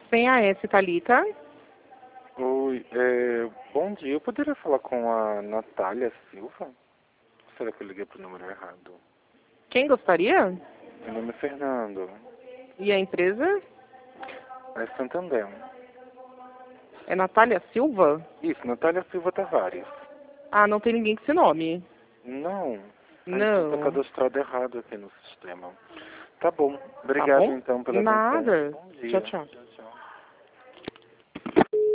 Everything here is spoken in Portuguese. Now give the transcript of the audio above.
Sem a S, Thalita. Oi, bom dia. Eu poderia falar com a Natália Silva? Será que eu liguei pro número errado? Quem gostaria? Meu nome é Fernando. E a empresa? É Santander. É Natália Silva? Isso, Natália Silva Tavares. Ah, não tem ninguém com esse nome. Não. Ah, então tá Não. cadastrado errado aqui no sistema. Tá bom. Tá Obrigado bom? então pela atenção. Nada. Bom Tchau, dia. tchau. Tchau, tchau.